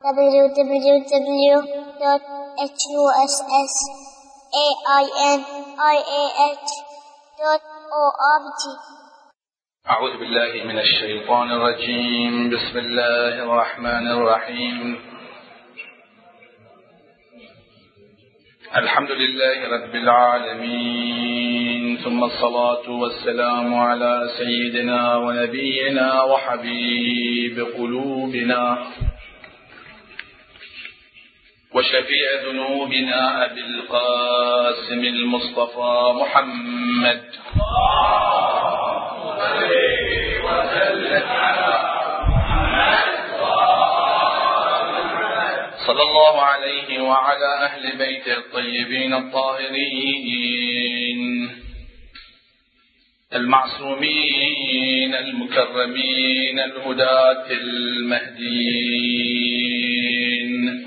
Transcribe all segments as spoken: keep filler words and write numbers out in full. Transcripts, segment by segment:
w w w dot huss ainih dot org. أعوذ بالله من الشيطان الرجيم. بسم الله الرحمن الرحيم. الحمد لله رب العالمين، ثم الصلاة والسلام على سيدنا ونبينا وحبيب قلوبنا وشفيع ذنوبنا أبي القاسم المصطفى محمد صلى الله عليه وعلى أهل بيته الطيبين الطاهرين المعصومين المكرمين الهداة المهديين،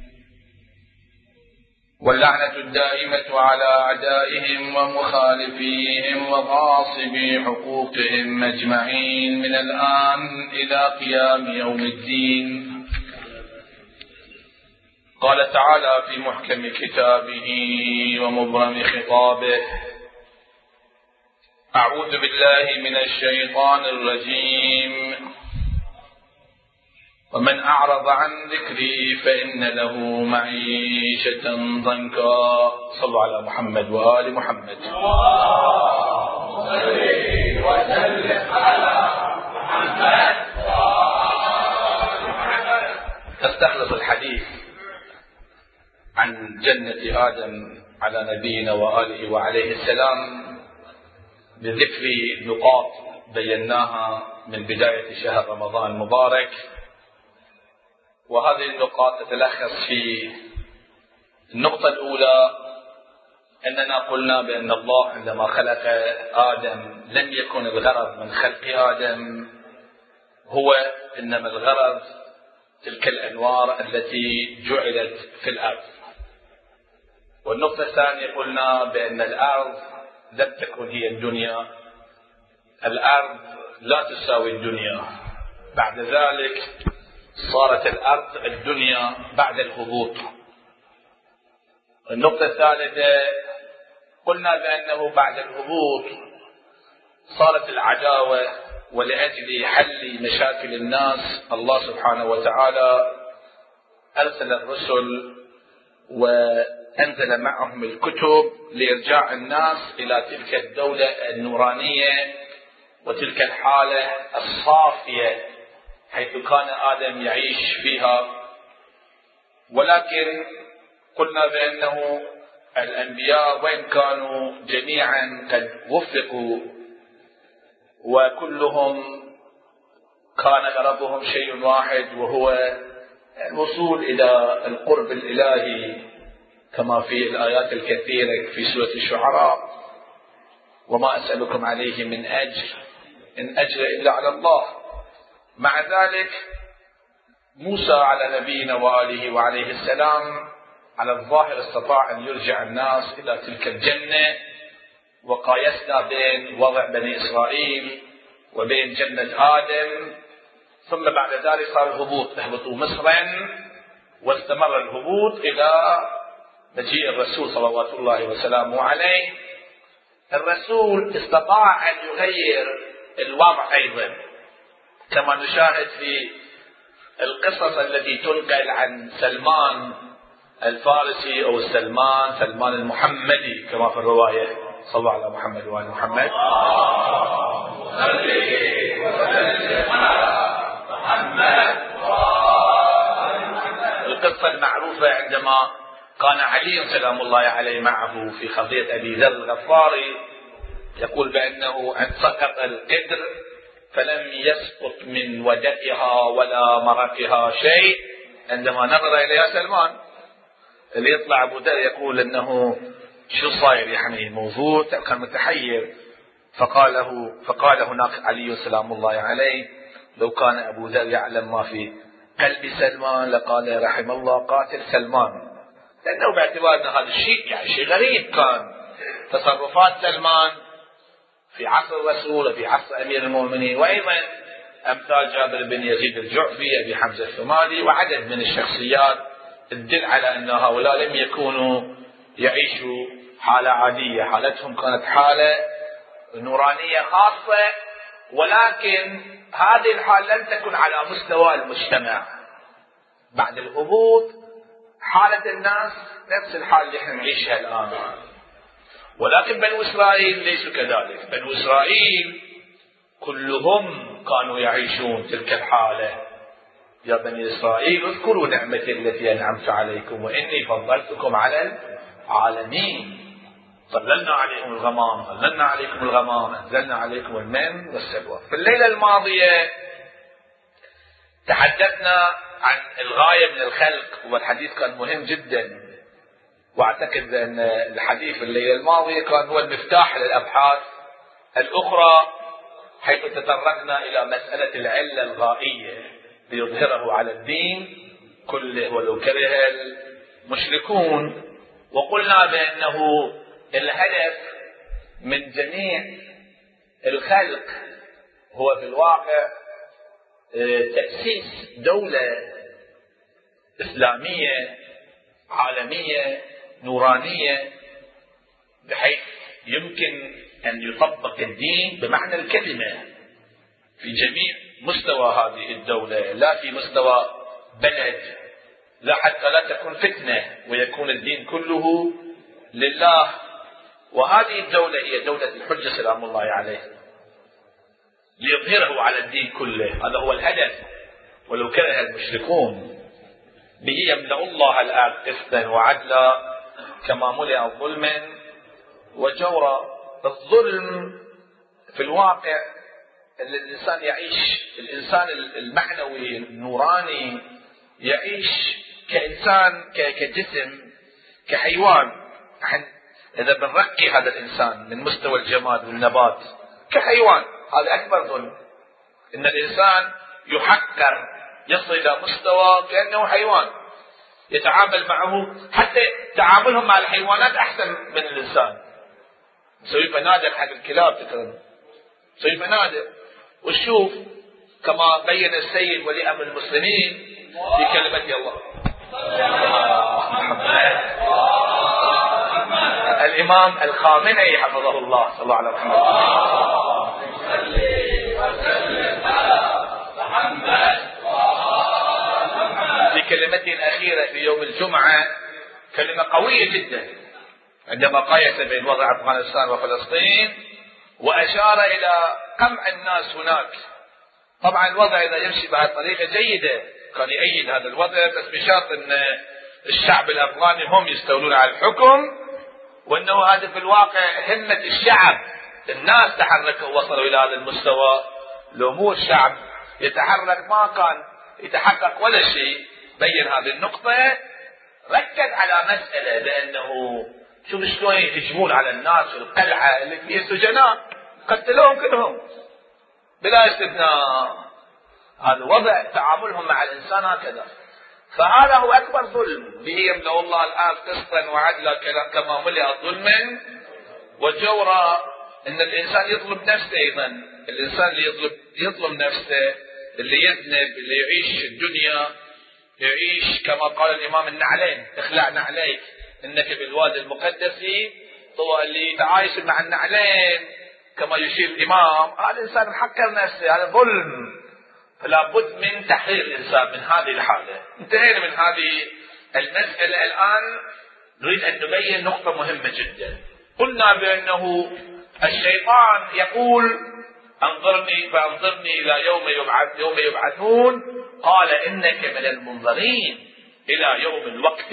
واللعنة الدائمة على أعدائهم ومخالفيهم وغاصبي حقوقهم أجمعين من الآن إلى قيام يوم الدين. قال تعالى في محكم كتابه ومبرم خطابه: أعوذ بالله من الشيطان الرجيم، ومن أعرض عن ذكري فإن له معيشة ضنكا. صلوا على محمد وآل محمد. تستخلص الحديث عن جنة آدم على نبينا وآله وعليه السلام بذكر نقاط بيناها من بداية شهر رمضان المبارك، وهذه النقاط تتلخص في النقطة الأولى: أننا قلنا بأن الله عندما خلق آدم لم يكن الغرض من خلق آدم هو إنما الغرض تلك الأنوار التي جعلت في الأرض. والنقطة الثانية قلنا بأن الأرض لم تكن هي الدنيا، الأرض لا تساوي الدنيا، بعد ذلك صارت الأرض الدنيا بعد الهبوط. النقطة الثالثة قلنا بأنه بعد الهبوط صارت العداوة، ولأجل حل مشاكل الناس الله سبحانه وتعالى أرسل الرسل وأنزل معهم الكتب لإرجاع الناس إلى تلك الدولة النورانية وتلك الحالة الصافية حيث كان آدم يعيش فيها. ولكن قلنا بأنه الأنبياء وإن كانوا جميعا قد وفقوا وكلهم كان غرضهم شيء واحد، وهو الوصول إلى القرب الإلهي كما في الآيات الكثيرة في سورة الشعراء: وما أسألكم عليه من أجر إن أجر إلا على الله. مع ذلك موسى على نبينا وآله وعليه السلام على الظاهر استطاع أن يرجع الناس إلى تلك الجنة، وقايسنا بين وضع بني إسرائيل وبين جنة آدم، ثم بعد ذلك صار الهبوط، اهبطوا مصرا، واستمر الهبوط إلى مجيء الرسول صلوات الله وسلامه عليه. الرسول استطاع أن يغير الوضع أيضا، كما نشاهد في القصص التي تنقل عن سلمان الفارسي أو سلمان سلمان المحمدي كما في الرواية. صلوا على محمد وآل محمد. القصة المعروفة عندما كان علي سلام الله عليه معه في قضية أبي ذر الغفاري، يقول بأنه سقط القدر فلم يسقط من ودائها ولا مرقها شيء. عندما نظر إليها سلمان اللي يطلع أبو ذر يقول أنه شو صاير يعني موجود، كان متحير. فقاله فقال هناك علي سلام الله عليه: لو كان أبو ذر يعلم ما في قلب سلمان لقال رحم الله قاتل سلمان، لأنه باعتبار أن هذا الشيء يعني شيء غريب، كان تصرفات سلمان في عصر الرسول وفي عصر أمير المؤمنين وأيضا أمثال جابر بن يزيد الجعفي، أبي حمزة الثمالي، وعدد من الشخصيات تدل على أن هؤلاء لم يكونوا يعيشوا حالة عادية، حالتهم كانت حالة نورانية خاصة، ولكن هذه الحالة لم تكن على مستوى المجتمع. بعد الهبوط حالة الناس نفس الحالة اللي احنا نعيشها الآن، ولكن بنو إسرائيل ليسوا كذلك. بنو إسرائيل كلهم كانوا يعيشون تلك الحالة. يا بني إسرائيل اذكروا نعمتي التي أنعمت عليكم وإني فضلتكم على العالمين. ظللنا عليكم الغمام، ظللنا عليكم الغمام، أنزلنا عليكم المن والسلوى. في الليلة الماضية تحدثنا عن الغاية من الخلق، والحديث كان مهم جدا، واعتقد أن الحديث الليلة الماضية كان هو المفتاح للأبحاث الأخرى، حيث تطرقنا إلى مسألة العلة الغائية ليظهره على الدين كله ولو كره المشركون. وقلنا بأنه الهدف من جميع الخلق هو في الواقع تأسيس دولة إسلامية عالمية نورانية، بحيث يمكن أن يطبق الدين بمعنى الكلمة في جميع مستوى هذه الدولة، لا في مستوى بلد، لا حتى لا تكون فتنة ويكون الدين كله لله. وهذه الدولة هي دولة الحجة سلام الله عليه، ليظهره على الدين كله. هذا هو الهدف ولو كره المشركون. به يملأ الله الأرض قسطا وعدلا كما ملئ ظلما وجورا. الظلم في الواقع الإنسان يعيش، الإنسان المعنوي النوراني يعيش كإنسان كجسم كحيوان. إذا بنرقي هذا الإنسان من مستوى الجماد والنبات كحيوان، هذا أكبر ظلم، إن الإنسان يحقر يصل إلى مستوى كأنه حيوان، يتعامل معه، حتى تعاملهم مع الحيوانات أحسن من الإنسان. نسوي فنادق حق الكلاب، تكرم نسوي فنادق. وشوف كما بين السيد ولي أمر المسلمين في كلمة الله الإمام الخامنئي حفظه الله صلى الله عليه وسلم في كلمته الأخيرة في يوم الجمعة، كلمة قوية جدا، عندما قايس بين وضع أفغانستان وفلسطين وأشار إلى قمع الناس هناك. طبعا الوضع إذا يمشي بهالطريقة جيدة كان يأيد هذا الوضع، بس بشرط أن الشعب الأفغاني هم يستولون على الحكم، وأنه هذا في الواقع همة الشعب، الناس تحركوا ووصلوا إلى هذا المستوى. لو مو الشعب يتحرك ما كان يتحقق ولا شيء. بين هذه النقطة، ركز على مسألة بأنه شوف شلون يهجمون على الناس في القلعة اللي فيها سجناء، قتلوهم كلهم بلا استثناء. هذا وضع تعاملهم مع الإنسان هكذا. فهذا هو أكبر ظلم. به يملأ الله الآن قسطا وعدلا كما ملئ ظلما وجورا. إن الإنسان يظلم نفسه أيضا، الإنسان اللي يظلم يظلم نفسه، اللي يذنب، اللي يعيش الدنيا يعيش كما قال الإمام النعلين: اخلع نعليك إنك بالوادي المقدس طوى. اللي يتعايش مع النعلين كما يشير الإمام، هذا الإنسان حقر نفسه، هذا ظلم. فلا بد من تحرير الإنسان من هذه الحالة. انتهينا من هذه المسألة. الآن نريد أن نبين نقطة مهمة جدا. قلنا بأنه الشيطان يقول: أنظرني فأنظرني إلى يوم يبعث يوم يبعثون، قال إنك من المنظرين إلى يوم الوقت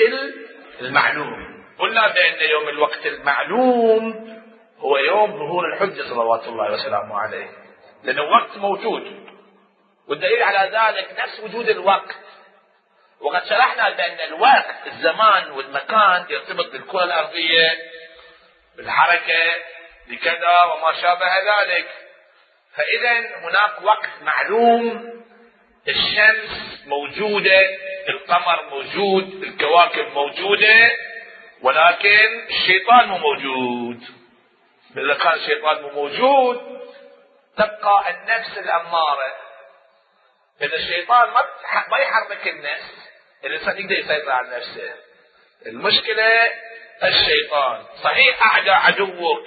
المعلوم. قلنا بأن يوم الوقت المعلوم هو يوم ظهور الحجة صلوات الله وسلامه عليه، لأن الوقت موجود، والدليل على ذلك نفس وجود الوقت. وقد شرحنا بأن الوقت الزمان والمكان يرتبط بالكرة الأرضية، بالحركة، بكذا وما شابه ذلك. فإذا هناك وقت معلوم، الشمس موجودة، القمر موجود، الكواكب موجودة، ولكن الشيطان مو موجود. إذا كان الشيطان مو موجود تبقى النفس الأمارة إذا الشيطان ما يحرك النفس الإنسان يقدر يسيطر على نفسه. المشكلة الشيطان. صحيح أعدى عدوك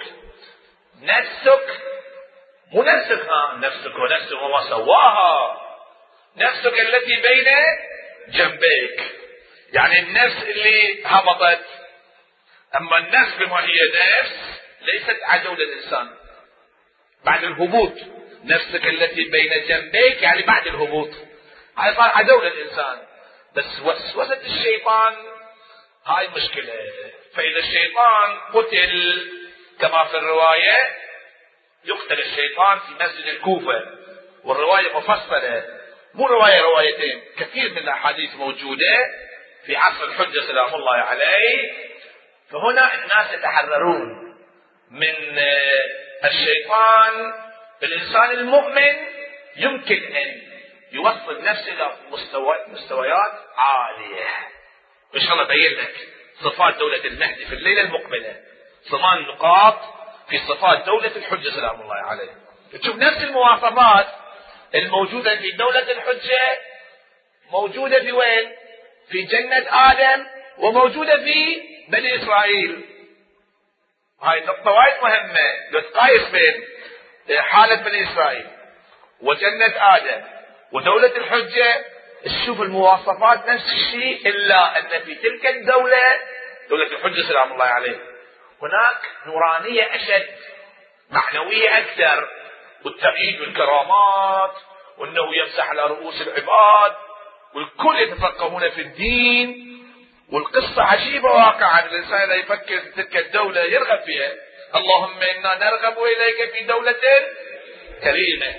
نفسك، مو نفسك، ها نفسك ونفسك وما سواها، نفسك التي بين جنبيك، يعني النفس اللي هبطت. أما النفس بما هي نفس ليست عدو للإنسان بعد الهبوط. نفسك التي بين جنبيك يعني بعد الهبوط هاي صار عدو للإنسان. بس وسوسة الشيطان هاي مشكلة. فإذا الشيطان قتل كما في الرواية، يقتل الشيطان في مسجد الكوفة، والرواية مفصلة، مو رواية روايتين، كثير من الأحاديث موجودة في عصر الحجة سلام الله عليه. فهنا الناس يتحررون من الشيطان. الإنسان المؤمن يمكن أن يوصل نفسه إلى مستويات عالية. إن شاء الله بين لك صفات دولة المهدي في الليلة المقبلة، ثمان نقاط في صفات دولة الحجة سلام الله عليه. تشوف نفس المواصفات الموجودة في دولة الحجة موجودة في وين؟ في جنة آدم، وموجودة في بني إسرائيل. هاي نقطة وايد مهمة. لو تقايس بين حالة بني إسرائيل وجنة آدم ودولة الحجة، تشوف المواصفات نفس الشيء، إلا أن في تلك الدولة دولة الحجة سلام الله عليه هناك نورانية أشد، معنوية أكثر، والتأييد والكرامات، وأنه يمسح على رؤوس العباد، والكل يتفقهون في الدين. والقصة عجيبة واقعا. الإنسان إذا يفكر في تلك الدولة يرغب فيها. اللهم إنا نرغب إليك في دولة كريمة.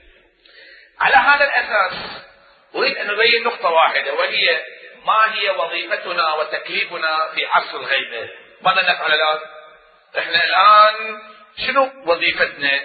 على هذا الأساس أريد أن نبين نقطة واحدة، وهي ما هي وظيفتنا وتكليفنا في عصر الغيبة. ماذا نفعل الآن؟ إحنا الآن شنو وظيفتنا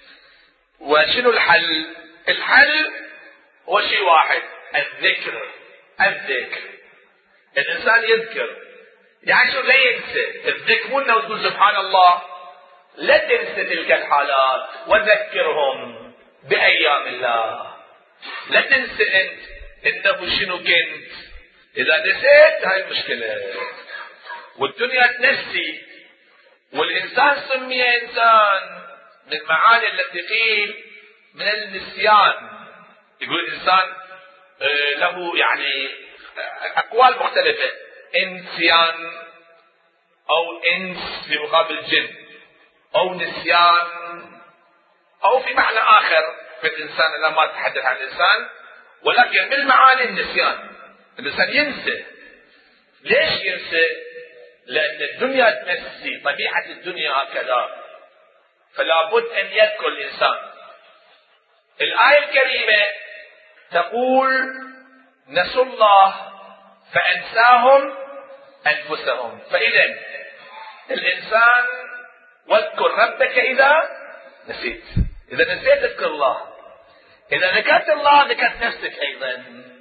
وشنو الحل؟ الحل هو شيء واحد، الذكر. الذكر الإنسان يذكر، يعني شو؟ لا ينسى. الذكر مو انه تقول سبحان الله، لا تنسى تلك الحالات، وذكرهم بأيام الله. لا تنسى انت انه شنو كنت. اذا نسيت هاي المشكلة، والدنيا تنسي. والإنسان سمي إنسان من معاني التي قيل من النسيان. يقول الإنسان له يعني أقوال مختلفة، إنسيان أو إنس في مقابل جن، أو نسيان، أو في معنى آخر في الإنسان. أنا ما أتحدث عن الإنسان، ولكن من معاني النسيان الإنسان ينسى. ليش ينسى؟ لأن الدنيا تنسي، طبيعة الدنيا هكذا، فلا بد أن يذكر الإنسان. الآية الكريمة تقول نسوا الله فأنساهم أنفسهم. فإذا الإنسان واذكر ربك إذا نسيت. إذا نسيت اذكر الله، إذا ذكرت الله ذكرت نفسك أيضا.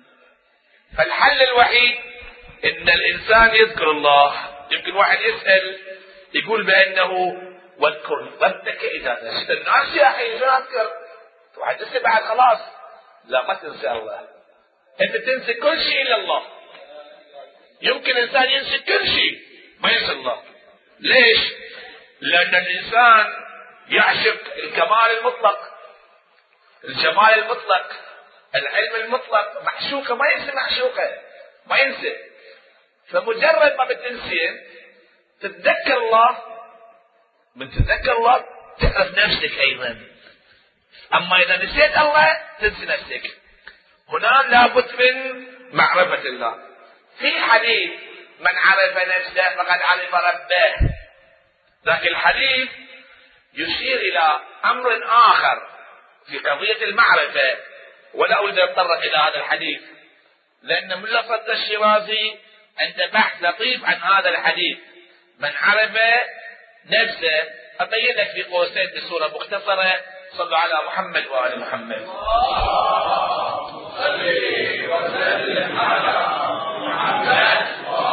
فالحل الوحيد إن الإنسان يذكر الله. يمكن واحد يسأل يقول بأنه واذكر ربك إذا نسيت. الناس يا أخي شو أذكر؟ واحد يسأل بعد خلاص. لا، ما تنسى الله. أنت تنسى كل شيء إلا الله. يمكن الإنسان ينسى كل شيء ما ينسى الله. ليش؟ لأن الإنسان يعشق الكمال المطلق، الجمال المطلق، العلم المطلق. معشوقه ما ينسى، معشوقه ما ينسى. فمجرد ما بتنسي تتذكر الله، من تتذكر الله تعرف نفسك أيضا. أما إذا نسيت الله تنسي نفسك. هنا لابد من معرفة الله. في حديث من عرف نفسه فقد عرف ربه. ذاك الحديث يشير إلى أمر آخر في قضية المعرفة، ولا أريد أن أتطرق إلى هذا الحديث، لأن ملا فضل الشيرازي عنده بحث لطيف عن هذا الحديث. من عرف نفسه، أبين لك في قوسين بصورة مختصرة. صلوا على محمد وآل محمد. صلي وسلم على محمد.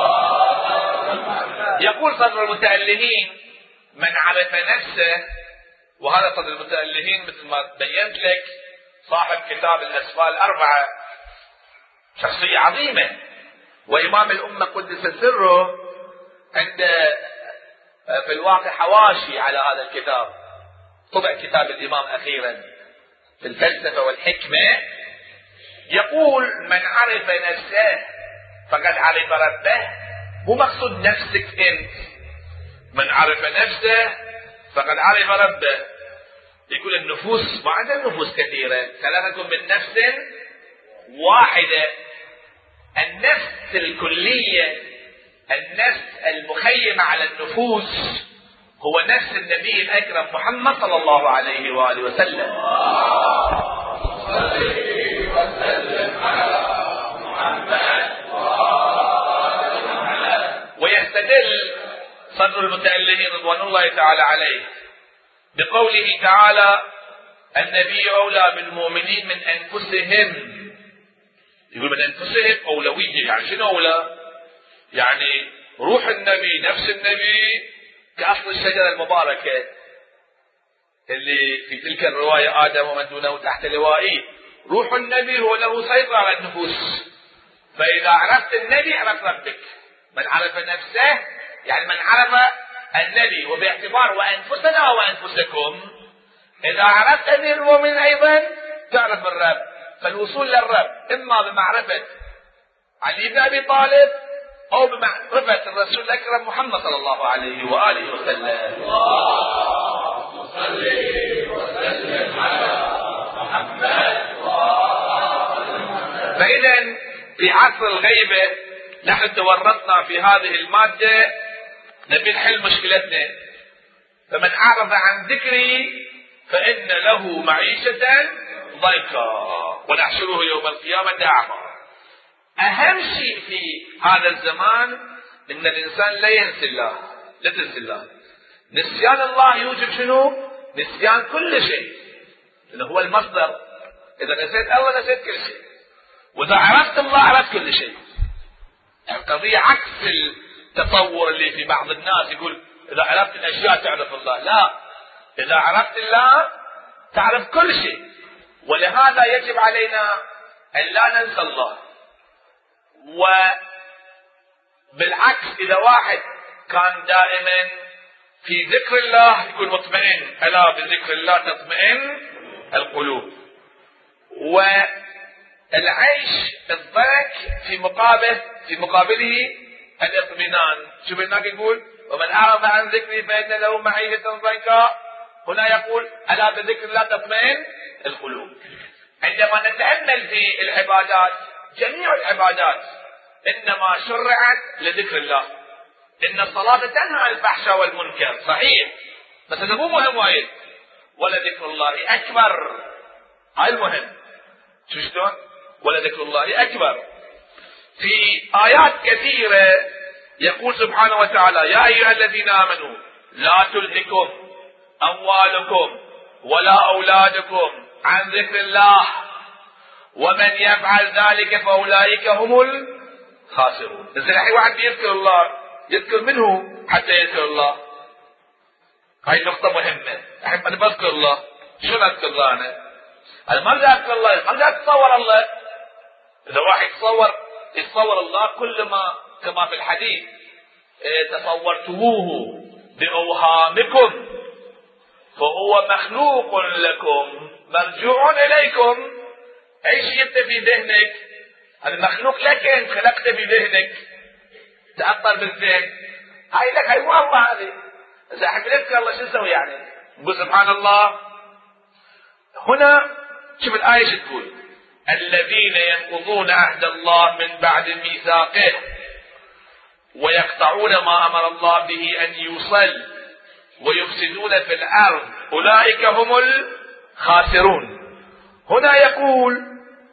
يقول صدر المتألهين من عرف نفسه، وهذا صدر المتألهين مثل ما بينت لك صاحب كتاب الأسماء الأربعة، شخصية عظيمة وإمام الأمة قدس سره، عنده في الواقع حواشي على هذا الكتاب، طبع كتاب الإمام أخيرا في الفلسفة والحكمة، يقول من عرف نفسه فقد عرف ربه. مو مقصود نفسك أنت، من عرف نفسه فقد عرف ربه. يقول النفوس ما عندها نفوس كثيرة، خلقكم من نفس واحدة. النفس الكلية، النفس المخيمة على النفوس، هو نفس النبي الأكرم محمد صلى الله عليه وآله وسلم. ويستدل صدر المتألهين رضوان الله تعالى عليه بقوله تعالى النبي أولى بالمؤمنين من أنفسهم. يقول من أنفسهم أولوية، يعني شنو أولى؟ يعني روح النبي، نفس النبي كأصل الشجرة المباركة اللي في تلك الرواية آدم ومن دونه تحت لوائه. روح النبي هو له سيطرة على النفوس، فإذا عرفت النبي عرفت ربك. من عرف نفسه يعني من عرف النبي، وباعتبار وأنفسنا وأنفسكم، إذا عرفت أمير المؤمنين أيضا تعرف الرب. فالوصول للرب إما بمعرفة علي بن أبي طالب أو بمعرفة الرسول الأكرم محمد صلى الله عليه وآله وسلم. اللهم صل وسلم على محمد. فإذا في عصر الغيبة نحن تورطنا في هذه المادة، نبي نحل مشكلتنا. فمن أعرض عن ذكري فإن له معيشة ضيقا ونحشره يوم القيامة أعمى. أهم شيء في هذا الزمان إن الإنسان لا ينسى الله، لا تنسى الله. نسيان الله يوجب شنو؟ نسيان كل شيء، لأنه هو المصدر. إذا نسيت الله نسيت كل شيء، وإذا عرفت الله عرفت كل شيء. القضية عكس التصور اللي في بعض الناس يقول إذا عرفت الأشياء تعرف الله. لا، إذا عرفت الله تعرف كل شيء. ولهذا يجب علينا أن لا ننسى الله. وبالعكس إذا واحد كان دائما في ذكر الله يكون مطمئن، ألا بذكر الله تطمئن القلوب. والعيش الضنك في مقابل في مقابله الاطمئنان. شوف هناك يقول ومن أعرض عن ذكري فإن له معيشة ضنكا، هنا يقول ألا بذكر الله تطمئن القلوب. عندما نتأمل في العبادات، جميع العبادات إنما شرعت لذكر الله. إن الصلاة تنهى عن الفحشاء والمنكر صحيح، بس هذا مو مهم وايد. ولذكر الله أكبر، هاي المهم. شو شلون؟ ولذكر الله أكبر. في آيات كثيرة يقول سبحانه وتعالى يا أيها الذين آمنوا لا تلهكم أموالكم ولا أولادكم عن ذكر الله ومن يفعل ذلك فأولئك هم الخاسرون. إذا الحين واحد يذكر الله يذكر منه حتى يذكر الله. هاي نقطة مهمة. الحين أنا بذكر الله، شو أذكر الله أنا؟ أنا ما بدي أذكر الله، ما بدي أتصور الله. إذا واحد يتصور يتصور الله كل ما كما في الحديث تصورتموه بأوهامكم فهو مخلوق لكم مرجوع إليكم. أي شيء أنت في ذهنك هذا مخلوق لك، أنت خلقت في ذهنك تأثر بالذهن. هاي لك، هاي مو الله. هذه إذا أحب نذكر الله شو نسوي يعني؟ نقول سبحان الله. هنا شوف الآية شو تقول الذين ينقضون عهد الله من بعد ميثاقه ويقطعون ما أمر الله به أن يوصل ويفسدون في الأرض أولئك هم الخاسرون. هنا يقول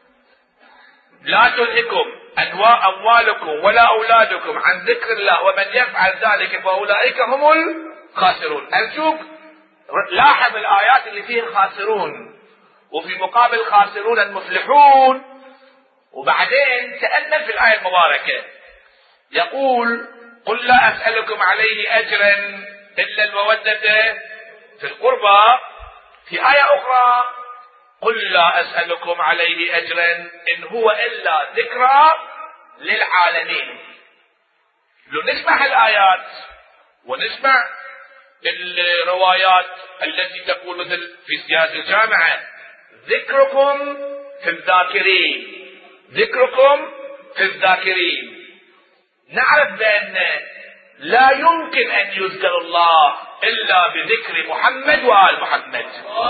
لا تلهكم أموالكم ولا أولادكم عن ذكر الله ومن يفعل ذلك فأولئك هم الخاسرون. أرجوك لاحظ الآيات اللي فيها خاسرون، وفي مقابل خاسرون المفلحون. وبعدين تأمل في الآية المباركة يقول قل لا أسألكم عليه أجرا إلا المودة في القربى. في آية أخرى قل لا أسألكم عليه أجرا إن هو إلا ذكرى للعالمين. لو نسمع الآيات ونسمع الروايات التي تقول مثل في سياسة الجامعة ذكركم في الذاكرين، ذكركم في الذاكرين، نعرف بأن لا يمكن أن يذكر الله إلا بذكر محمد وآل محمد.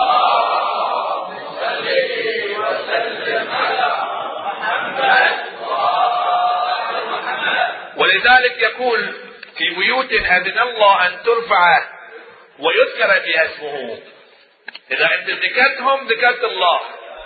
ولذلك يقول في بيوت أذن الله أن ترفع ويذكر فيها اسمه. إذا أنت ذكرتهم ذكرت الله،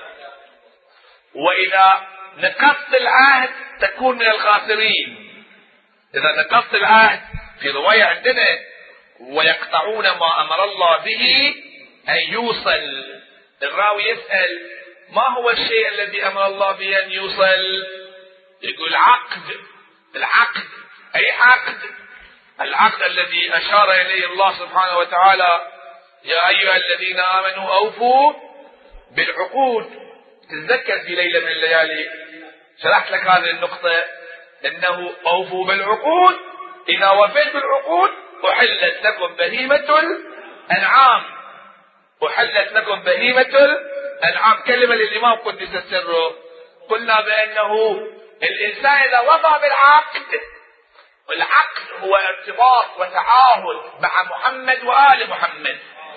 وإذا نقضت العهد تكون من الخاسرين. إذا نقضت العهد في رواية عندنا ويقطعون ما أمر الله به أن يوصل. الراوي يسأل ما هو الشيء الذي أمر الله به أن يوصل؟ يقول عقد. العقد أي عقد؟ العقد الذي أشار إليه الله سبحانه وتعالى يا أيها الذين آمنوا أوفوا بالعقود. تتذكر في ليلة من الليالي شرحت لك هذه النقطة، إنه أوفوا بالعقود، إذا وفيت بالعقود أحلت لكم بهيمة الأنعام. أحلت لكم بهيمة الأنعام. كلمة للإمام قدس سره. قلنا بأنه الإنسان إذا وفى بالعقد، والعقد هو ارتباط وتعاهد مع محمد وآل محمد.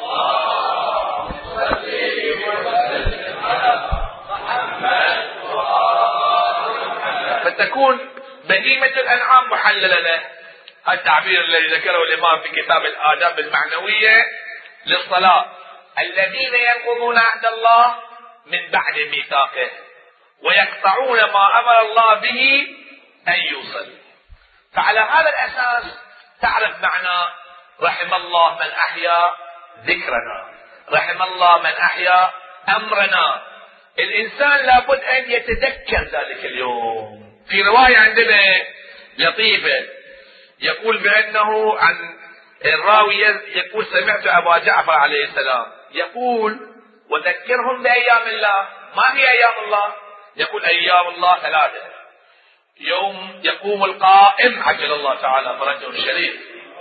فتكون بهيمة الأنعام محللة له. التعبير الذي ذكره الإمام في كتاب الآداب المعنوية للصلاة: الذين ينقضون عهد الله من بعد ميثاقه ويقطعون ما أمر الله به أن يوصل. فعلى هذا الأساس تعرف معنى رحم الله من أحيا ذكرنا، رحم الله من أحيا أمرنا. الإنسان لابد أن يتذكر ذلك اليوم. في رواية عندنا لطيفة يقول بأنه عن الراوي يقول سمعت أبا جعفر عليه السلام يقول وذكرهم بأيام الله. ما هي أيام الله؟ يقول أيام الله ثلاثة: يوم يقوم القائم عجل الله تعالى فرجه الشريف،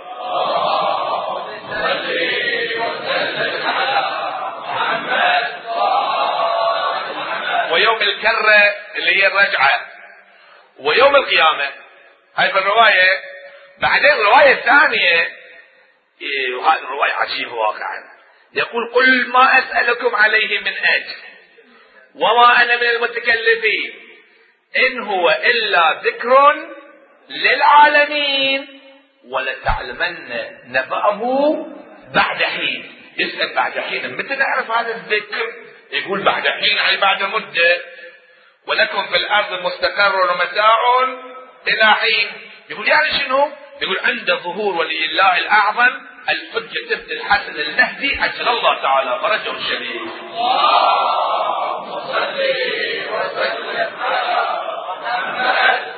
ويوم الكرة اللي هي الرجعة، ويوم القيامة. هاي في الرواية. بعدين الرواية الثانية إيه، وهذه الرواية عجيبة واقعا، يقول قل ما أسألكم عليه من أجر وما أنا من المتكلفين إن هو إلا ذكر للعالمين ولتعلمن نبأه بعد حين. يسأل بعد حين، متى نعرف هذا الذكر؟ يقول بعد حين أي بعد مدة. ولكم في الأرض مستقر ومتاع إلى حين. يقول يعني شنو؟ يقول عند ظهور ولي الله الأعظم الحجة ابن الحسن المهدي عجل الله تعالى فرجه الشريف. اللهم صل وسلم على محمد.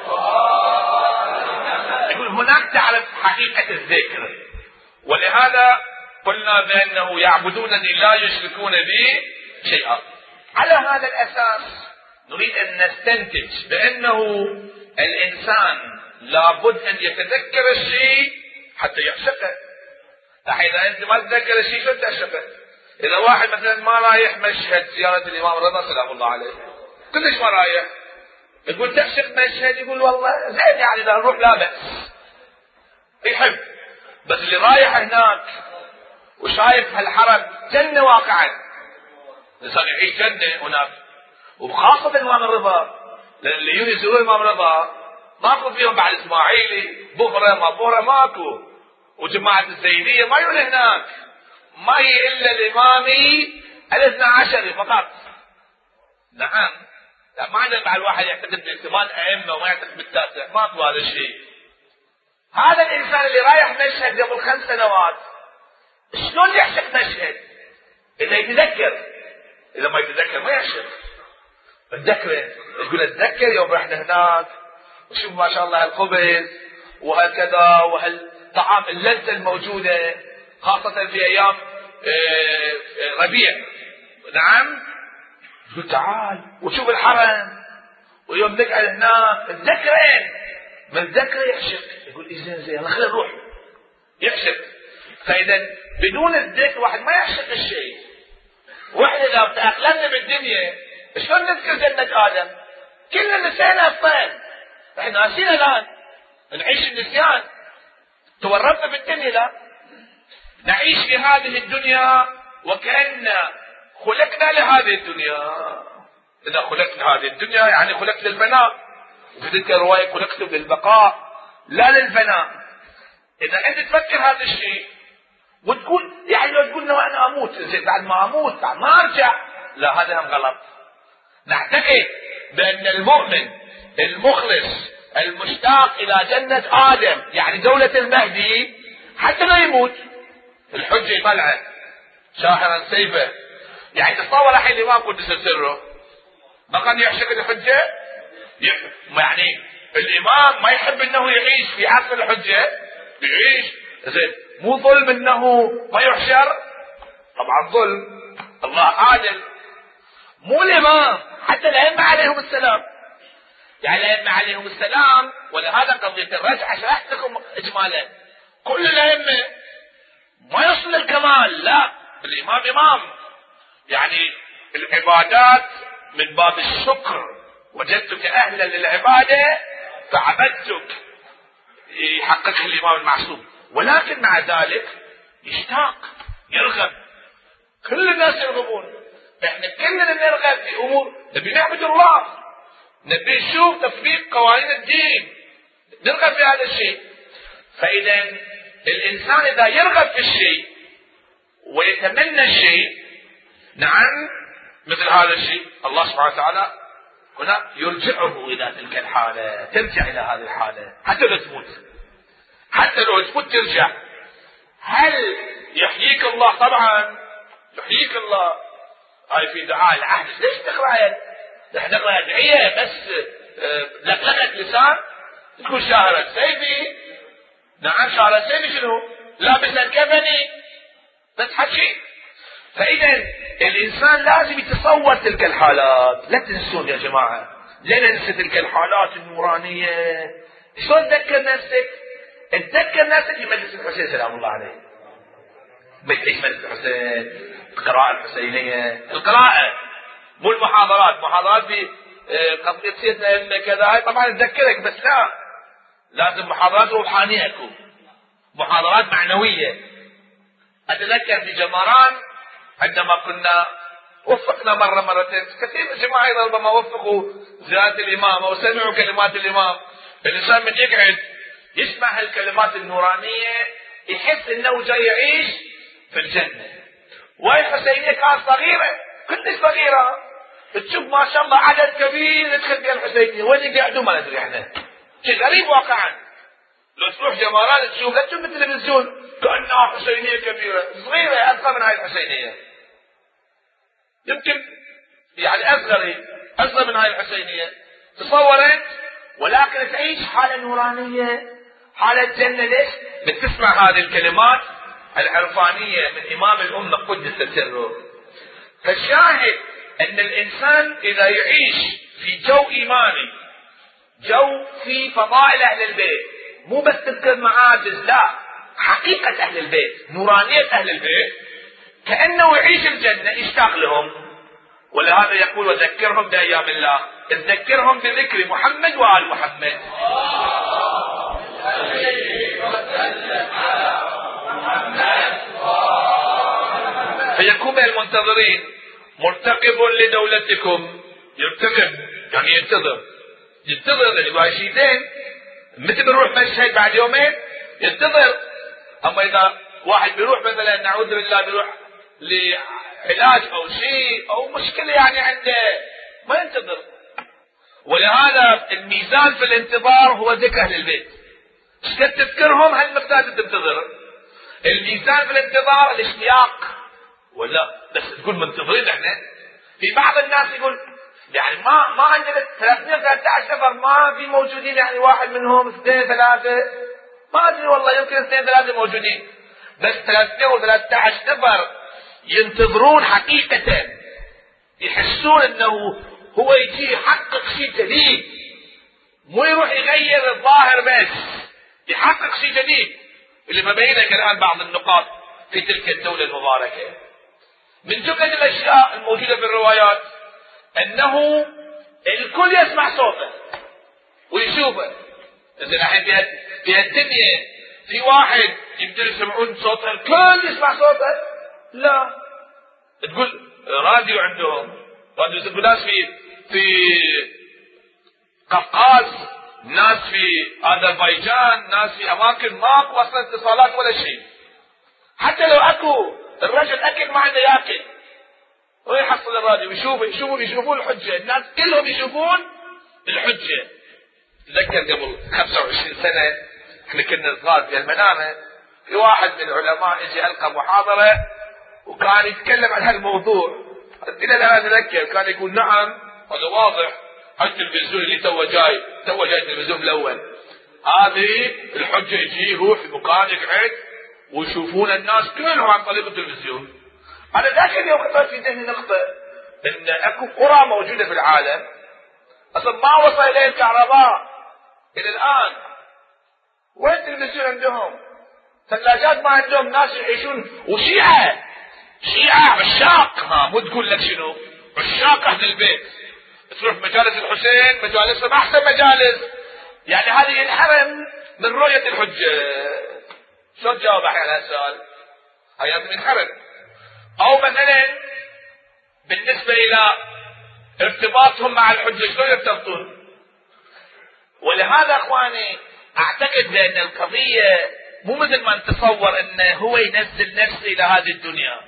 يقول هناك تعرف حقيقة الذكر. ولهذا قلنا بأنه يعبدونني لا يشركون بي شيئا. على هذا الأساس نريد أن نستنتج بأنه الإنسان لابد أن يتذكر الشيء حتى يعشقه. إذا أنت ما تذكر الشيء شو تعشقه؟ إذا واحد مثلا ما رايح مشهد زيارة الإمام الرضا سلام الله عليه، كلش ما رايح، يقول تعشق مشهد، يقول والله زين يعني إذا نروح لا بأس، يحب. بس اللي رايح هناك وشايف هالحرم جنة واقعا، الإنسان يعيش جنة هناك. وخاصة الإمام الرضا، لأن اللي يجون يزورون الإمام الرضا ماكو فيهم بعد إسماعيلي بهرة ما بهرة ماكو، وجماعة الزيدية ما يقول هناك، ما هي إلا الإمامي الاثنى عشري فقط. نعم، لا ما عندنا مع الواحد يعتقد باعتبار أئمة وما يعتقد بالتاسع، ماكو هذا الشيء. هذا الإنسان اللي رايح مشهد قبل خمس سنوات شلون يعشق مشهد؟ إذا يتذكر، إذا ما يتذكر ما يعشق. اتذكر، يقول اتذكر يوم رحنا هناك وشوف ما شاء الله هالخبز وهكذا وهالطعام اللذة الموجودة، خاصة في أيام ربيع. نعم، يقول تعال وشوف الحرم، ويوم نقعد هناك نتذكرين من ذكر يعشق. يقول إيه زين زين خلينا نروح يعشق. فإذا بدون الذكر واحد ما يعشق الشيء. واحد إذا تأقلمنا بالدنيا شلون نذكر جنة آدم؟ كلنا نسينا الطين، احنا ناسينا الآن نعيش النسيان. تورطنا بالدنيا، لا نعيش في هذه الدنيا وكأن خلقنا لهذه الدنيا. إذا خلقت هذه الدنيا يعني خلقت للفناء، وفي تلك الرواية خلقت للبقاء لا للفناء. إذا أنت تفكر هذا الشيء وتقول يعني لو تقول لو أنا أموت زين بعد ما أموت بعد ما أرجع، لا هذا هم غلط. نعتقد بأن المؤمن المخلص المشتاق إلى جنة آدم يعني دولة المهدي حتى لا يموت الحجة يطلعه شاحرا سيفه. يعني تصور الحين الإمام قدس سره ما كان يعشق الحجة؟ يعني الإمام ما يحب أنه يعيش في عصر الحجة، يعيش زين. مو ظلم أنه ما يحشر، طبعا ظلم، الله عادل. مو الإمام، حتى الأئمة عليهم السلام، يعني الأئمة عليهم السلام. ولهذا قضية الرجعة شرحت لكم إجمالا. كل الأئمة ما يصل الكمال، لا الإمام إمام. يعني العبادات من باب الشكر، وجدتك أهلا للعبادة فعبدتك، يحقق الإمام المعصوم. ولكن مع ذلك يشتاق يرغب، كل الناس يرغبون، احنا كلنا نرغب في امور، نبي نعبد الله، نبي نشوف تطبيق قوانين الدين، نرغب في هذا الشيء. فاذا الانسان اذا يرغب في الشيء ويتمنى الشيء، نعم مثل هذا الشيء الله سبحانه وتعالى هنا يرجعه الى تلك الحاله، ترجع الى هذه الحاله حتى لو تموت، حتى لو تموت ترجع. هل يحييك الله؟ طبعا يحييك الله. هاي في دعاء العهد، ليش تقرأ آية؟ نحن نقرأ أدعية بس لقلقة لسان تكون شاهرة سيفي. نعم شاهرة سيفي شنو؟ لابسا كفني بس حكي. فإذا الإنسان لازم يتصور تلك الحالات. لا تنسون يا جماعة، لا ننسى تلك الحالات النورانية. شلون تذكر نفسك؟ تذكر نفسك في مجلس الحسين سلام الله عليه. مجلس الحسين، القراءة الحسينية، القراءة مو المحاضرات. محاضرات في قضية سيدنا إن كذا هاي طبعا تذكرك، بس لا، لازم محاضرات روحانية تكون، محاضرات معنوية. أتذكر في جمران عندما كنا وفقنا مرة مرتين، كثير من الجماعة أيضا ربما وفقوا زيارة الإمام أو سمعوا كلمات الإمام. الإنسان من يقعد يسمع هالكلمات النورانية يحس إنه جاي يعيش في الجنة. والحسينية كانت صغيرة، كنت صغيرة، تشوف ما شاء الله عدد كبير يدخل في الحسينية، وين يقعدوا ما ندري احنا. شيء غريب واقعا. لو تروح جمران تشوف لا تشوف بالتلفزيون كأنها حسينية كبيرة، صغيرة أصغر من هاي الحسينية. يمكن يعني أصغر أصغر من هاي الحسينية. تصورت، ولكن تعيش حالة نورانية، حالة جنة. ليش؟ بتسمع هذه الكلمات العرفانية من إمام الأمة قدس سره. فالشاهد أن الإنسان إذا يعيش في جو إيماني، جو في فضائل أهل البيت، مو بس تذكر معاجز، لا، حقيقة أهل البيت، نورانية أهل البيت، كأنه يعيش الجنة، يشتاق لهم. ولهذا يقول وذكرهم بأيام الله، تذكرهم بذكر محمد وآل محمد. فيكون من المنتظرين مرتقب لدولتكم. يرتقب يعني ينتظر، ينتظر اللي شيئين. مثل بنروح مشهد بعد يومين ينتظر. اما اذا واحد بيروح مثلا نعوذ بالله بيروح لعلاج او شيء او مشكله يعني عنده، ما ينتظر. ولهذا الميزان في الانتظار هو ذكر اهل البيت. ايش قد تذكرهم هالمقدار تنتظر. الميزان في الانتظار الاشتياق. ولا بس تقول منتظرين احنا. في بعض الناس يقول يعني ما ما عندنا ثلاثمئة وثلاثة عشر نفر ما في موجودين، يعني واحد منهم اثنين ثلاثة ما ادري والله، يمكن اثنين ثلاثة موجودين، بس ثلاثمئة وثلاثة عشر نفر ينتظرون حقيقة. يحسون انه هو يجي يحقق شيء جديد، مو يروح يغير الظاهر بس، يحقق شيء جديد. اللي مبينك الان بعض النقاط في تلك الدولة المباركة. من جملة الاشياء الموجودة في الروايات انه الكل يسمع صوته ويشوفه. اذا الحين في الدنيا في واحد يقدر يسمعون صوته الكل يسمع صوته؟ لا. تقول راديو عندهم، راديو يسمعون ناس في في قفقاز، ناس في اذربيجان، ناس في اماكن ماكو اصلا اتصالات ولا شيء. حتى لو اكو الرجل اكل ما عنده ياكل ويحصل الراديو يشوف يشوفون يشوفون الحجه، الناس كلهم يشوفون الحجه. تذكر قبل خمسة وعشرين سنه احنا كنا صغار في المنامه، في واحد من العلماء اجى القى محاضره وكان يتكلم عن هالموضوع. الى الان اتذكر كان يقول نعم هذا واضح، التلفزيون اللي تو جاي تو جاي التلفزيون الاول، هذه الحجه يجي يروح في مكان يقعد ويشوفون الناس كلهم عن طريق التلفزيون. انا ذاك اليوم خطرت في ذهني نقطه ان اكو قرى موجوده في العالم اصلا ما وصل اليه الكهرباء الى الان. وين التلفزيون عندهم؟ ثلاجات ما عندهم، ناس يعيشون وشيعه شيعه عشاق، ها مو تقول لك شنو عشاق اهل البيت. تروح مجالس الحسين مجالسهم احسن مجالس، يعني هذه الحرم من رؤيه الحجه. شلون تجاوب على هذا السؤال؟ هي من حرم. او مثلا بالنسبه الى ارتباطهم مع الحجه شلون يرتبطون؟ ولهذا اخواني اعتقد بان القضيه مو مثل ما نتصور انه هو ينزل نفسه الى هذه الدنيا،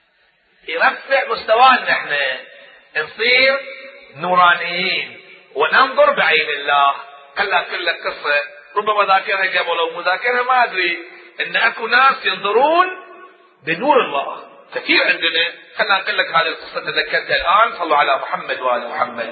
يرفع مستوانا احنا، نصير نورانيين وننظر بعين الله. خلها كل قصه ربما ذاكرها قبل او مذاكرها ما ادري، ان اكو ناس ينظرون بنور الله كثير عندنا. خلنا نقول لك هذه القصه تذكرتها الان. صلوا على محمد وال محمد.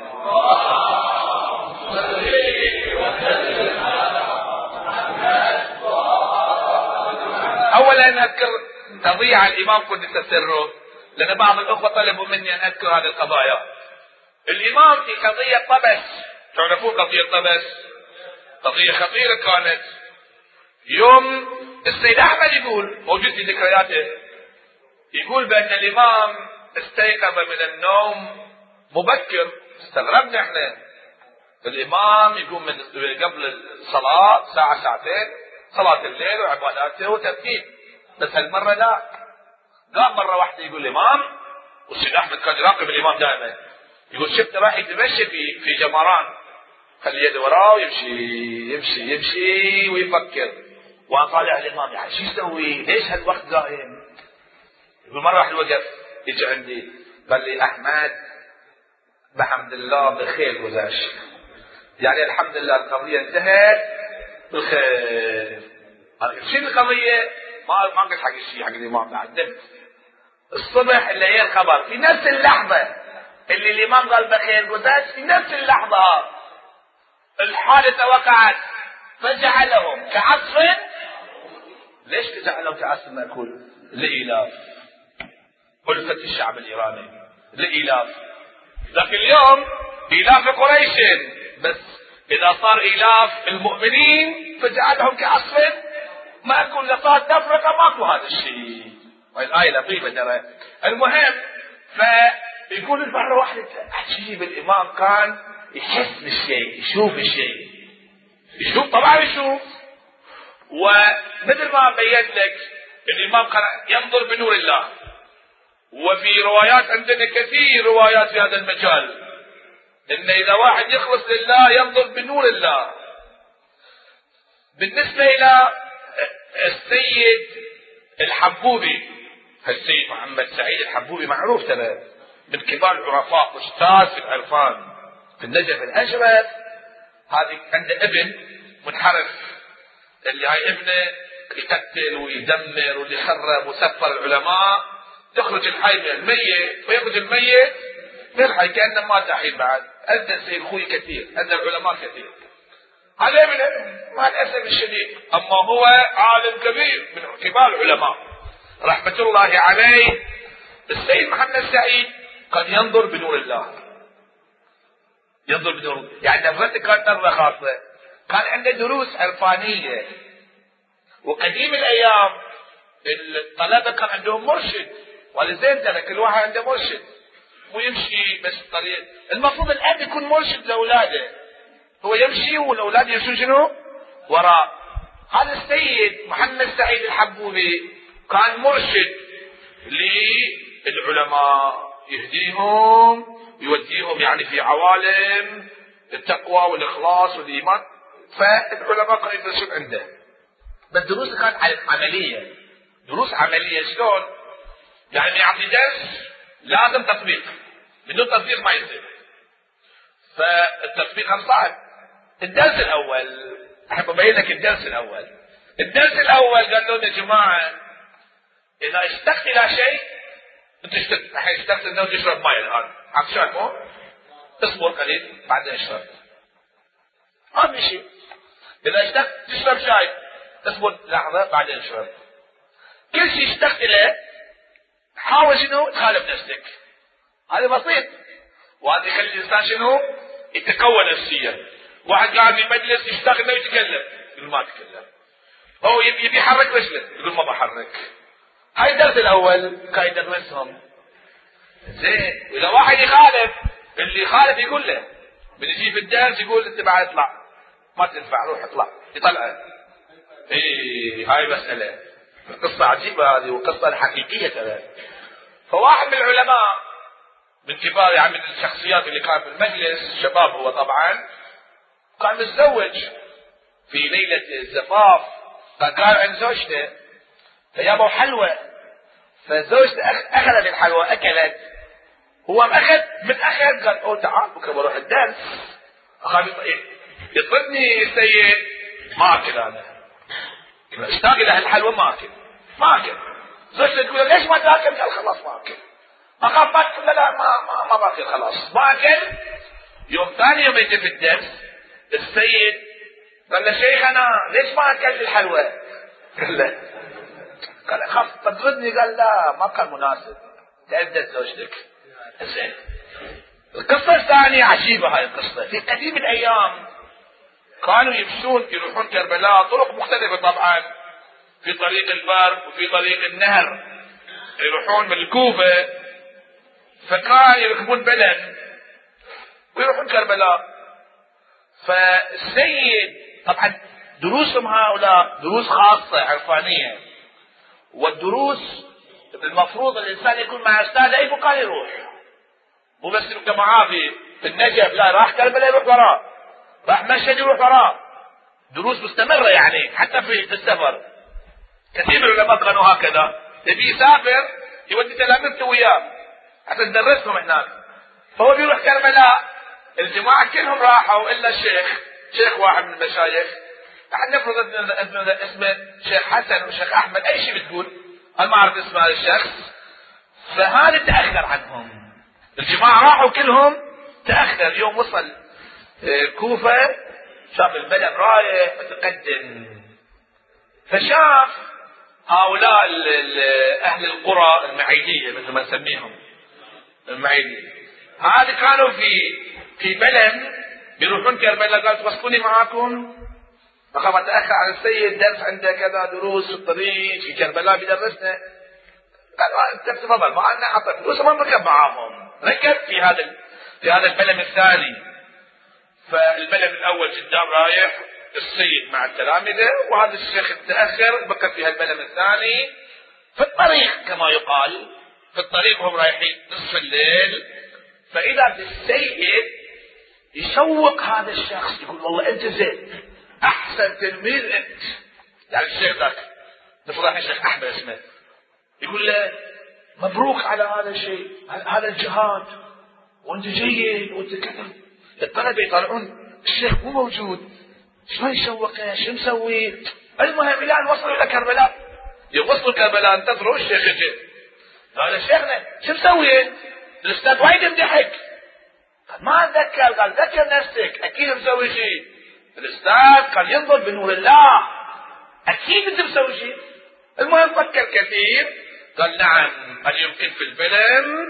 اولا اذكر قضيه عن الامام قدس سره، لان بعض الاخوه طلبوا مني ان اذكر هذه القضايا. الامام في قضيه طبس، تعرفون قضيه طبس؟ قضيه خطيره كانت. يوم السيد احمد يقول موجود في ذكرياته، يقول بان الامام استيقظ من النوم مبكر. استغربنا احنا، الامام يقوم من قبل الصلاه ساعه ساعتين، صلاه الليل وعباداته وترتيب. بس هالمره لا، قام مره واحده يقول الامام، والسيد احمد كان يراقب الامام دائما، يقول شفت راح يتمشى في في جمران، خلي يده وراه ويمشي يمشي يمشي ويفكر. وانا طالع الامام يعني شو يسوي؟ ليش هالوقت قايم؟ يقول مره واحده وقف يجي عندي قال لي احمد بحمد الله بخير وزاش، يعني الحمد لله القضيه انتهت بالخير. شنو القضيه؟ ما ما قلت حق الشيء حق الامام بعد نمت. الصبح اللي هي الخبر في نفس اللحظه اللي الامام قال بخير وزاش، في نفس اللحظه الحادثه وقعت فجعلهم كعصف. ليش فجعلهم كعصف مأكول؟ لإيلاف ألفة الشعب الإيراني، لإيلاف. لكن اليوم إيلاف قريش، بس إذا صار إيلاف المؤمنين فجعلهم كعصف مأكول. لصار تفرقة ماكو هذا الشيء. والآية لطيفة ترى. المهم فيقول المرة واحدة عجيب، الإمام كان يحس بالشيء، يشوف الشيء، يشوف طبعا يشوف. ومثل ما بينت لك الإمام كان ينظر بنور الله، وفي روايات عندنا كثير روايات في هذا المجال إن إذا واحد يخلص لله ينظر بنور الله. بالنسبة إلى السيد الحبوبي، السيد محمد سعيد الحبوبي معروف ترى من كبار العرفاء، أستاذ في العرفان في النجف الأشرف. هذه عنده ابن منحرف، اللي هاي ابنه يقتل ويدمر ويخرب وسفر العلماء، تخرج الحي من الميت ويخرج الميت من الحي كأنه ما تحين بعد. عنده سيد خوي كثير، عنده العلماء كثير. هذا ابنه مع الأسف الشديد، أما هو عالم كبير من كبار العلماء رحمة الله عليه. السيد محمد سعيد قد ينظر بنور الله، ينظر بنور، يعني نظرته كانت نظرة خاصة. كان عنده دروس عرفانية، وقديم الأيام الطلبة كان عندهم مرشد، ولزين ترى كل واحد عنده مرشد، مو يمشي بس طريق. المفروض الأب يكون مرشد لأولاده، هو يمشي والأولاد يمشون شنو؟ وراء. هذا السيد محمد سعيد الحبوبي كان مرشد للعلماء، يهديهم يوديهم يعني في عوالم التقوى والإخلاص والإيمان، فالعلماء كانوا يدرسون عنده. بس دروس كانت عملية، دروس عملية. شلون؟ يعني يعطي درس لازم تطبيق، بدون تطبيق ما يصير، فالتطبيق هم صعب. الدرس الأول أحب أبين لك الدرس الأول. الدرس الأول قال لهم يا جماعة إذا اشتقت إلى شيء، أنت الحين اشتقت إنه تشرب ماء الآن، عطشان مو؟ اصبر قليل بعدين اشرب، ما في شيء. إذا اشتقت تشرب شاي، اصبر لحظة بعدين اشرب. كل شيء اشتقت إليه حاول شنو؟ تخالف نفسك. هذا بسيط، وهذا يخلي الإنسان شنو؟ يتقوى نفسيا. واحد قاعد في مجلس يشتاق انه يتكلم، يقول ما اتكلم. هو يبي يحرك رجله، يقول ما بحرك. هاي الدرس الاول كان يدرسهم. زين، واذا واحد يخالف، اللي يخالف يقول له، بنجي في الدرس يقول انت بعد اطلع، ما تنفع، روح اطلع، يطلعه. ايه هاي مسألة، قصة عجيبة هذه، وقصة حقيقية ترى. فواحد من العلماء من كبار يعني من الشخصيات اللي كان في المجلس، شباب هو طبعا، كان متزوج في ليلة الزفاف، فكان عند زوجته، فجابوا حلوى، فزوجته أخذت الحلوى أكلت، هو أخذ من أخذ قال أوه تعال بكرة بروح الدرس، أخاف يطردني السيد، ما أكل أنا، اشتاق إلى الحلوى ما أكل، ما أكل. زوجته تقول ليش ما تاكل؟ قال خلاص ما أكل، أخاف ما تقول لا لا ما ما ما باكل خلاص ما أكل. يوم ثاني يوم يجي في الدرس السيد قال له شيخنا ليش ما اكلت الحلوى؟ قال له قال اخاف تطردني، قال لا ما كان مناسب، تعدت زوجتك. زين. القصه الثانيه عجيبه، هاي القصه في قديم الايام كانوا يمشون يروحون كربلاء، طرق مختلفه طبعا، في طريق البر وفي طريق النهر، يروحون من الكوفه، فكان يركبون بلد ويروحون كربلاء. فالسيد طبعا دروسهم هؤلاء دروس خاصة عرفانية، والدروس المفروض الإنسان يكون مع أستاذ أي مكان يروح، مو بس يبقى معاه في في النجف، لا راح كربلاء يروح وراه، راح مشهد يروح وراه، دروس مستمرة يعني حتى في السفر. كثير من العلماء كانوا هكذا، يبي يسافر يودي تلاميذته وياه حتى تدرسهم هناك، فهو بيروح كربلاء. الجماعة كلهم راحوا إلا الشيخ، شيخ واحد من المشايخ، احنا نفرض اسمه شيخ حسن وشيخ أحمد، أي شيء بتقول، أنا ما أعرف اسم هذا الشخص، فهذا تأخر عنهم. الجماعة راحوا كلهم تأخر. يوم وصل كوفة شاف البلد رايح متقدم، فشاف هؤلاء أهل القرى المعيدية مثل ما نسميهم المعيدية، هذا كانوا في في بلد بيروحون كربلاء، قال توصلوني معاكم، فخاف اتاخر عن السيد، درس عنده كذا دروس في الطريق في كربلاء بيدرسنا. قال انت تفضل ما عندنا حط فلوس، ما نركب معاهم، ركب في هذا في هذا البلد الثاني. فالبلد الاول قدام رايح السيد مع التلامذه، وهذا الشيخ تاخر بقى في هالبلد الثاني. في الطريق كما يقال، في الطريق وهم رايحين نصف الليل، فإذا بالسيد يشوق هذا الشخص، يقول والله أنت زين، أحسن تلميذ أنت. يعني الشيخ ذاك نفرض الشيخ أحمد اسمه، يقول له مبروك على هذا الشيء، هذا الجهاد، وأنت جيد وأنت كذا. الطلبة يطلعون الشيخ مو موجود، شلون يشوقه؟ شو مسوي؟ المهم إلى أن وصلوا إلى كربلاء، يوصلوا كربلاء انتظروا الشيخ يجي. قال شيخنا شو مسوي؟ الأستاذ وايد مضحك. قال ما أتذكر. قال ذكر نفسك، أكيد مسوي شيء. الأستاذ كان ينظر بنور الله، أكيد أنت مسوي شيء. المهم فكر كثير، قال نعم، هل يمكن في الفيلم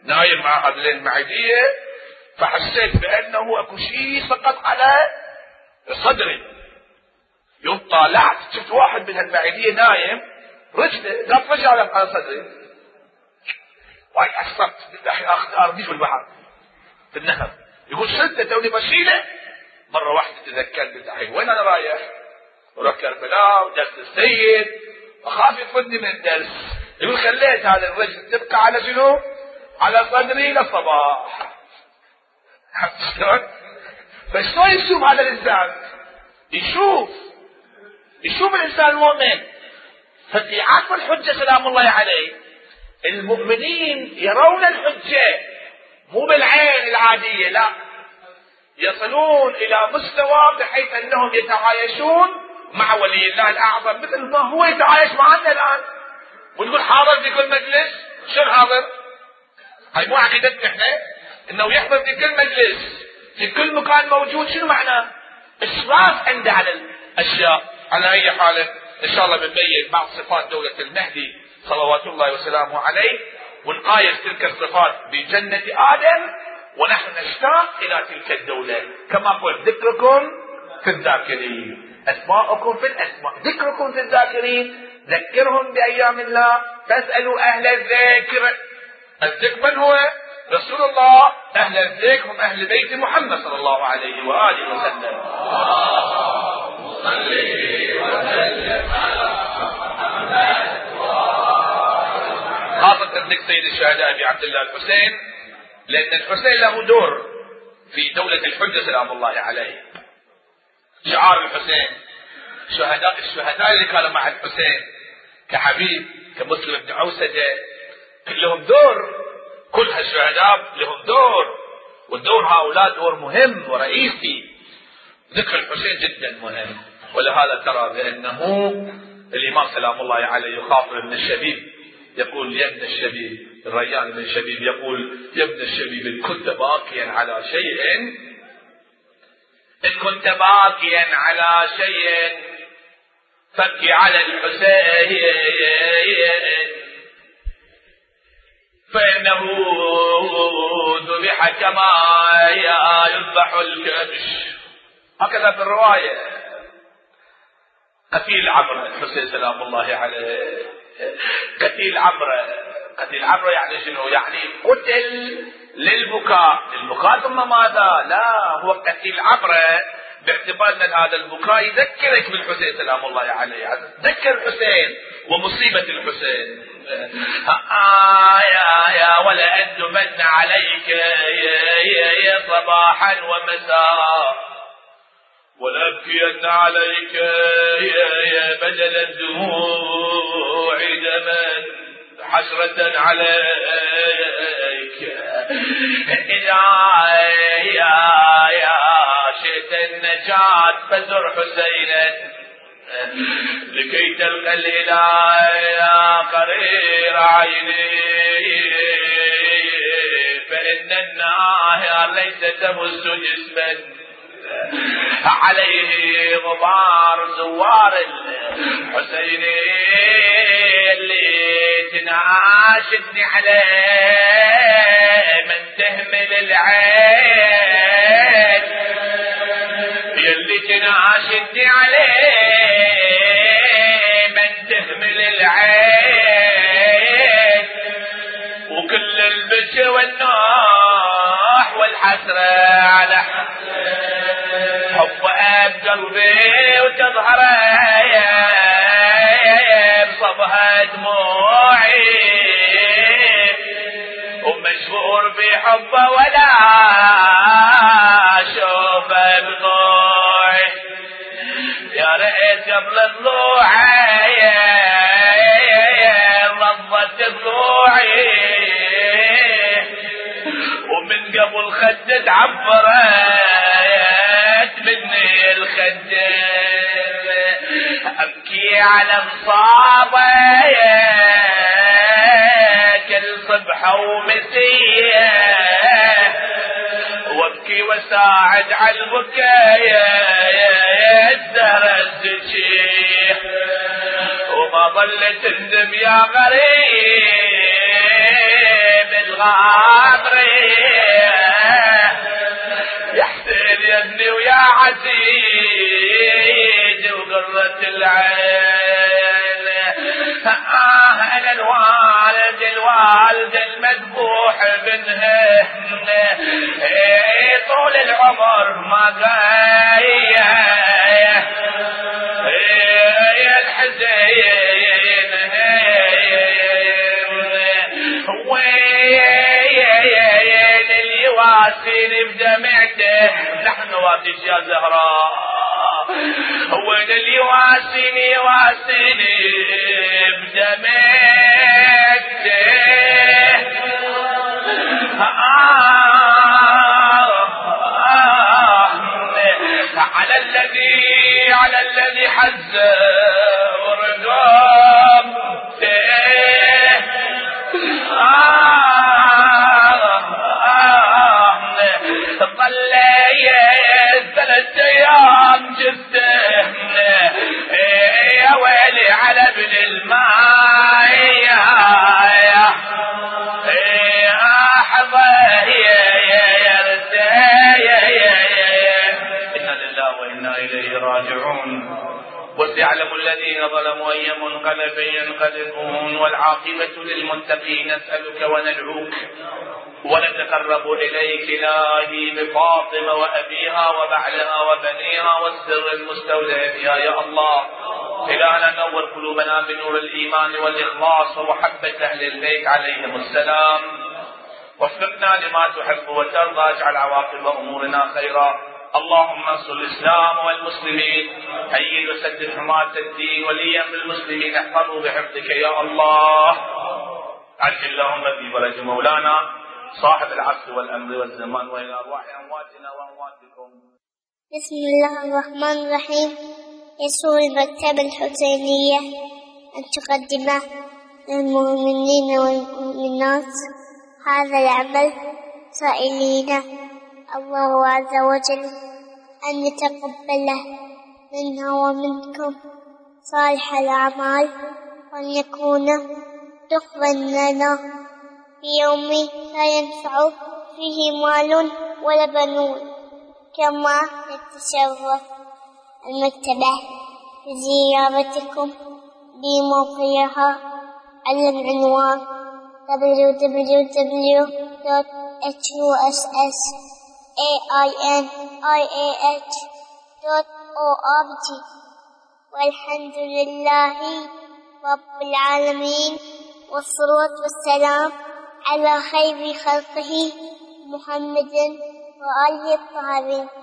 نايم مع هذه المعدية، فحسيت بأنه اكو شيء سقط على صدري. يوم طالعت شفت واحد من هالمعدية نايم رجله لا رجع على صدري. واي عصبت بالله اخذ ارضي في البحر في النهر. يقول سلته توني بشيله. مرة واحدة تذكرت بالله وين انا رايح؟ وراح كربلاء ودرس السيد اخاف يفوتني من الدرس. يقول خليت هذا الرجل تبقى على شنو؟ على صدري للصباح. شلون؟ فشلون يشوف هذا الانسان؟ يشوف يشوف الانسان المؤمن. ففي عصر الحجة سلام الله عليه المؤمنين يرون الحجة مو بالعين العادية، لا، يصلون الى مستوى بحيث انهم يتعايشون مع ولي الله الاعظم مثل ما هو يتعايش معنا الان. ونقول حاضر في كل مجلس. شنو حاضر؟ هاي مو عقيدتنا احنا انه يحضر في كل مجلس في كل مكان موجود. شنو معناه؟ اشراف عنده على الاشياء. على اي حال ان شاء الله بنبين بعض صفات دولة المهدي صلوات الله وسلامه عليه، ونقايس تلك الصفات بجنة آدم، ونحن نشتاق الى تلك الدولة. كما قلت ذكركم في الذاكرين، اسماءكم في الاسماء، ذكركم في الذاكرين. ذكرهم بايام الله، فاسألوا اهل الذكر. الذكر من هو؟ رسول الله. اهل الذكر هم اهل بيت محمد صلى الله عليه واله وسلم. اللهم صل وسلم على محمد. خاصة ذكر سيد الشهداء ابي عبد الله الحسين، لان الحسين له دور في دولة الحجة سلام الله عليه. شعار الحسين، شهداء الشهداء اللي كانوا مع الحسين كحبيب كمسلم بن عوسجة لهم دور. كل هالشهداء لهم دور، والدور هؤلاء دور مهم ورئيسي. ذكر الحسين جدا مهم. ولهذا ترى بأنه الإمام سلام الله عليه يخاطب ابن الشبيب يقول يا ابن الشبيب، الريان بن الشبيب يقول يا ابن الشبيب إن كنت باقيا على شيء إن كنت باقيا على شيء فابكي على الحسين فإنه ذبح كما يذبح الكبش. هكذا في الرواية. قتيل عبره الحسين سلام الله عليه. قتيل عبره، قتيل عبره يعني شنو؟ يعني قتل للبكاء. البكاء ثم ماذا؟ لا، هو قتيل عبره باعتبار ان هذا البكاء يذكرك بالحسين سلام الله عليه. تذكر الحسين ومصيبة الحسين. آه يا يا ولا أندمن عليك يا يا يا صباحا ومساء ولا أبكين عليك يا يا بدل الدموع دما حسرة عليك. إذا يا يا شئت النجاة فزر حسينا لكي تلقى الإله يا قرير عيني فإن الناهر ليس تمس جسما عليه غبار زوار الحسين اللي تناشدني عليه من تهمل العين يلي تناشدني عليه من تهمل العين وكل البش والنوح والحسرة على حب أب قلبي وتظهر بصبها دموعي ومشهور بحبه ولا أشوفه بضوعي. يا ريت قبل الضوعي رضت ضلوعي ومن قبل خدت عبرت مني الخدم أبكي على مصابي كل صبحة ومسية وابكي وساعد على البكاية الزهرة الزكية وما ظلت تندم يا غريب الغامري يا حسين يا ابني ويا عزيز وقرة العين. آه أنا الوالد الوالد المذبوح بنها طول العمر ما قايا يا الحزين وين اللي واسيني بدمعته نحن واسيش يا زهراء وين اللي واسيني واسيني بدمعته على الذي على الذي حز ورقبته ظل ثلاث ايام جده يا ويلي على ابن الماء يا حظه وإنا إليه راجعون. وسيعلم الذين ظلموا أي منقلب ينقلبون والعاقبة للمتقين. نسألك وندعوك ونتقرب إليك إلهي بفاطمة وأبيها وبعلها وبنيها والسر المستودع فيها يا الله. إلهنا نور قلوبنا بنور الإيمان والإخلاص ومحبة أهل البيت عليهم السلام. وفقنا لما تحب وترضى. اجعل عواقب أمورنا خيرا. اللهم انصر الإسلام والمسلمين. أيد وسدد حماة الدين وليا بالمسلمين. احفظه بحفظك يا الله. عجل اللهم بفرج مولانا صاحب العصر والأمر والزمان وإلى أرواح أمواتنا وأمواتكم. بسم الله الرحمن الرحيم. يسر المكتبة الحسينية أن تقدم للمؤمنين والمؤمنات هذا العمل سائلين الله عز وجل أن يتقبله منا ومنكم صالح الأعمال وأن يكون دخلا لنا في يوم لا ينفع فيه مال ولا بنون. كما نتشرف المكتبة بزيارتكم بموقعها على العنوان دبليو دبليو دبليو دوت إتش يو إس إس إيه آي إن آي إيه إتش دوت أو آر جي. والحمد لله رب العالمين والصلاة والسلام على خير خلقه محمد وآله الطاهرين.